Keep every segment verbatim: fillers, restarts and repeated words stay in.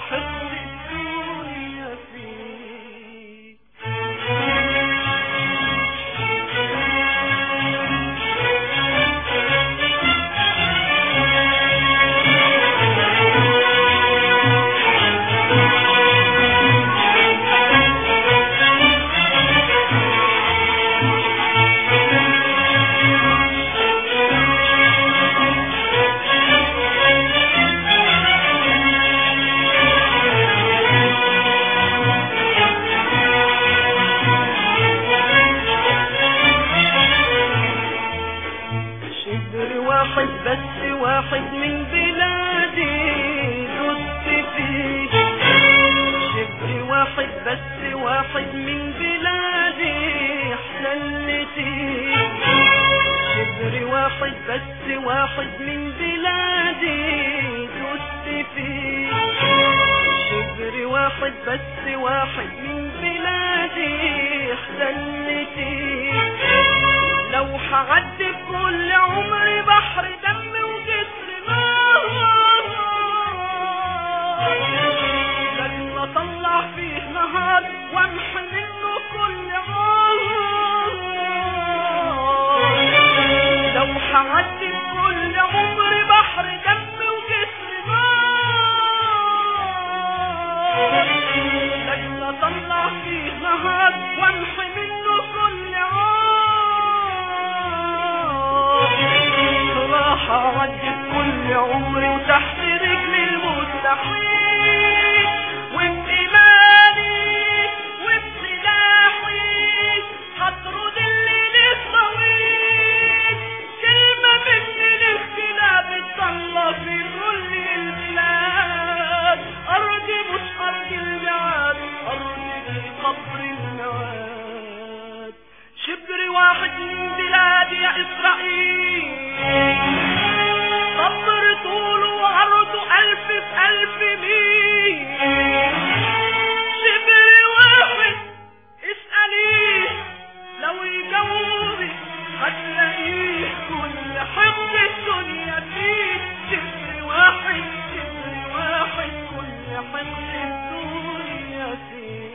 حقد الدنيا فيه. واحد بس واحد من بلادي دست فيه، شبر واحد بس واحد من بلادي احتلتيه، شبر واحد بس واحد من بلادي دست فيه، شبر واحد بس واحد من بلادي احتلتيه. لو هعدي كل عمري بحر دم وجسر نار، لازم اطلع فيه نهار وامحي منه كل عار. لو هعدي كل عمري بحر دم وجسر نار، لازم اطلع فيه نهار وامحي منه كل عار. هعدي كل عمري وتحت رجلي المستحيل، وبإيماني وبسلاحي هطرد الليل الطويل. كلمة مني للكلاب تطلع في كل البلاد، أرضي مش أرض الميعاد، أرضي قبر الميعاد. شبر واحد من بلادي يا إسرائيل، صبر طوله وعرضه ألف في ألف ميل. شبر واحد اسأليه لو يجاوبك هتلاقيه كل حقد الدنيا فيه. شبر واحد شبر واحد كل حقد الدنيا فيه.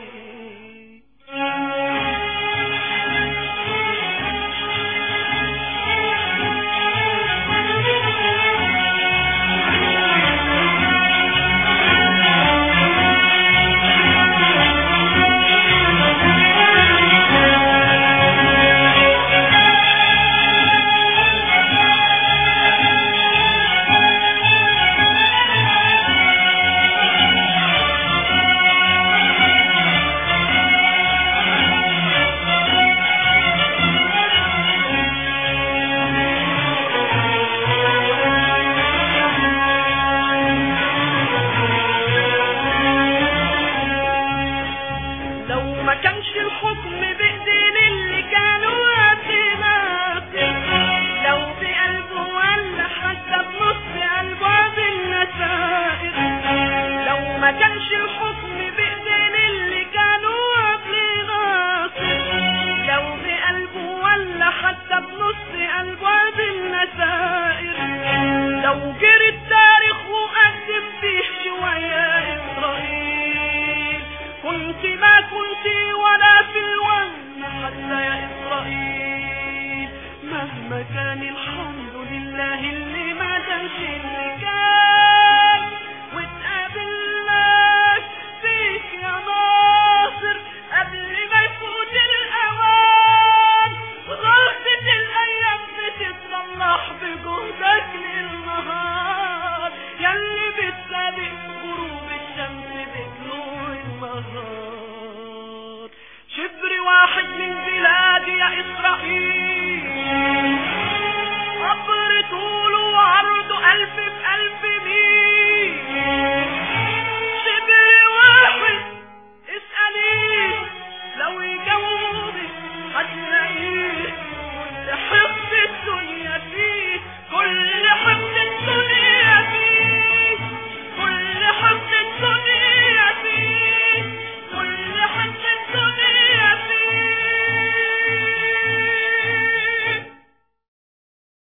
مهما كان الحمد لله اللي ما دامش اللي كان.